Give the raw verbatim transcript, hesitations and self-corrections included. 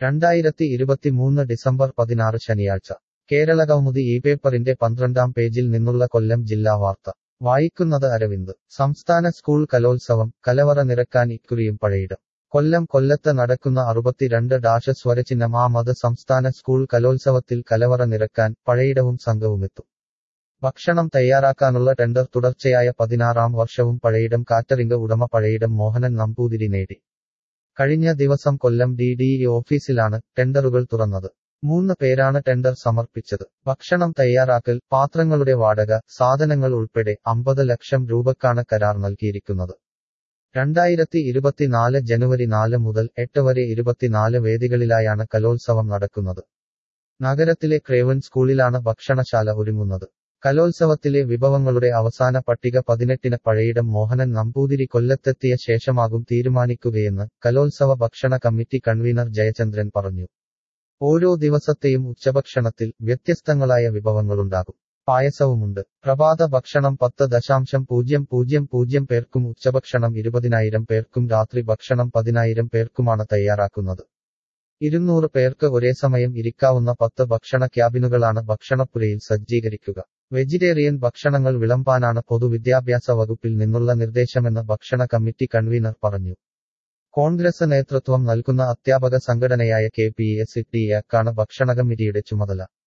രണ്ടായിരത്തി ഇരുപത്തിമൂന്ന് ഡിസംബർ പതിനാറ് ശനിയാഴ്ച കേരളകൗമുദി ഈ പേപ്പറിന്റെ പന്ത്രണ്ടാം പേജിൽ നിന്നുള്ള കൊല്ലം ജില്ലാ വാർത്ത വായിക്കുന്നത് അരവിന്ദ്. സംസ്ഥാന സ്കൂൾ കലോത്സവം കലവറ നിറക്കാൻ ഇക്കുറിയും പഴയിടം. കൊല്ലം കൊല്ലത്ത് നടക്കുന്ന അറുപത്തിരണ്ട് ഡാഷ് സ്വരചിഹ്നം ആ മത് സംസ്ഥാന സ്കൂൾ കലോത്സവത്തിൽ കലവറ നിറക്കാൻ പഴയിടവും സംഘവുമെത്തും. ഭക്ഷണം തയ്യാറാക്കാനുള്ള ടെൻഡർ തുടർച്ചയായ പതിനാറാം വർഷവും പഴയിടം കാറ്ററിംഗ് ഉടമ പഴയിടം മോഹനൻ നമ്പൂതിരി നേടി. കഴിഞ്ഞ ദിവസം കൊല്ലം ഡി ഡി ഇ ഓഫീസിലാണ് ടെൻഡറുകൾ തുറന്നത്. മൂന്ന് പേരാണ് ടെൻഡർ സമർപ്പിച്ചത്. ഭക്ഷണം തയ്യാറാക്കൽ, പാത്രങ്ങളുടെ വാടക, സാധനങ്ങൾ ഉൾപ്പെടെ അമ്പത് ലക്ഷം രൂപക്കാണ് കരാർ നൽകിയിരിക്കുന്നത്. രണ്ടായിരത്തി ഇരുപത്തിനാല് ജനുവരി നാല് മുതൽ എട്ട് വരെ ഇരുപത്തിനാല് വേദികളിലായാണ് കലോത്സവം നടക്കുന്നത്. നഗരത്തിലെ ക്രേവൻ സ്കൂളിലാണ് ഭക്ഷണശാല ഒരുങ്ങുന്നത്. കലോത്സവത്തിലെ വിഭവങ്ങളുടെ അവസാന പട്ടിക പതിനെട്ടിന് പഴയിടം മോഹനൻ നമ്പൂതിരി കൊല്ലത്തെത്തിയ ശേഷമാകും തീരുമാനിക്കുകയെന്ന് കലോത്സവ ഭക്ഷണ കമ്മിറ്റി കൺവീനർ ജയചന്ദ്രൻ പറഞ്ഞു. ഓരോ ദിവസത്തെയും ഉച്ചഭക്ഷണത്തിൽ വ്യത്യസ്തങ്ങളായ വിഭവങ്ങളുണ്ടാകും. പായസവുമുണ്ട്. പ്രഭാത ഭക്ഷണം പത്ത് ദശാംശം പൂജ്യം പൂജ്യം പൂജ്യം പേർക്കും ഉച്ചഭക്ഷണം ഇരുപതിനായിരം പേർക്കും രാത്രി ഭക്ഷണം പതിനായിരം പേർക്കുമാണ് തയ്യാറാക്കുന്നത്. ഇരുന്നൂറ് പേർക്ക് ഒരേ സമയം ഇരിക്കാവുന്ന പത്ത് ഭക്ഷണ ക്യാബിനുകളാണ് ഭക്ഷണപ്പുരയിൽ സജ്ജീകരിക്കുക. വെജിറ്റേറിയൻ ഭക്ഷണങ്ങൾ വിളമ്പാനാണ് പൊതുവിദ്യാഭ്യാസ വകുപ്പിൽ നിന്നുള്ള നിർദ്ദേശമെന്ന് ഭക്ഷണ കമ്മിറ്റി കൺവീനർ പറഞ്ഞു. കോൺഗ്രസ് നേതൃത്വം നൽകുന്ന അധ്യാപക സംഘടനയായ കെ പി എസ് ടി എക്കാണ് ഭക്ഷണ കമ്മിറ്റിയുടെ ചുമതല.